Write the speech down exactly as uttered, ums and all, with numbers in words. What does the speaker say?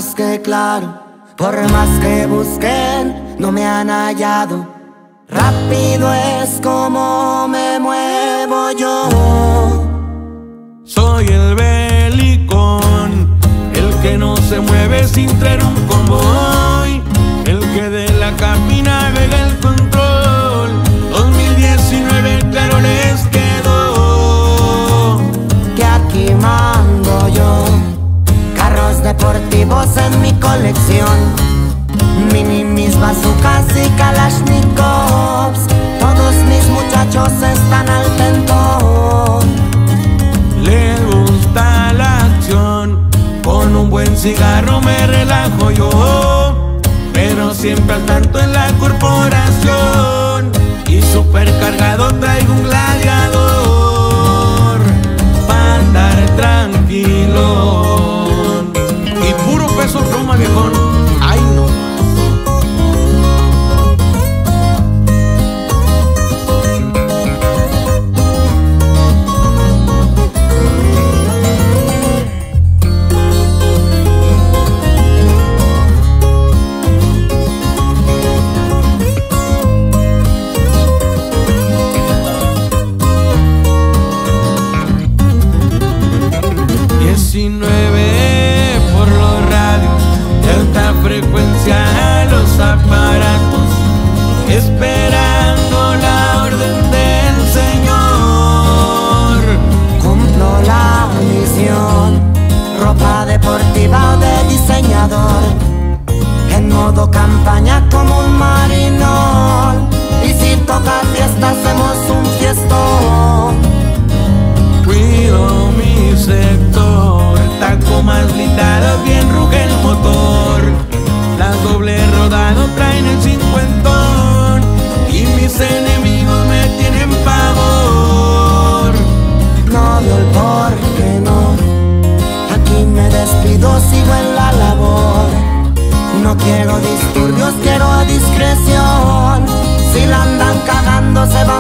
más que claro, por más que busquen, no me han hallado. Rápido es como me muevo yo. Soy el belicón, el que no se mueve sin traer un convoy, el que de la cabina navega el control. Dos mil diecinueve claro les quedó que aquí mando yo. Carros deportivos en mi colección, minimis, bazucas y kalashnikovs. Todos mis muchachos están al tentón. Les gusta la acción, con un buen cigarro me relajo yo, pero siempre al tanto en la corporación. Y supercargado traigo un gladiador para andar tranquilo. Y puro peso pluma, viejón. Ay, no. diecinueve por los radios de alta frecuencia, los aparatos, esperando la orden del Señor. Cumplo la misión, ropa deportiva o de diseñador, en modo campaña como un marinol. Y si toca fiesta hacemos un fiestón. Cuido mi sector, taco más blindado, bien ruge el motor. Las doble rodado traen el cincuentón y mis enemigos me tienen pavor. No veo el por qué no, aquí me despido, sigo en la labor. No quiero disturbios, quiero discreción. Si la andan cagando se va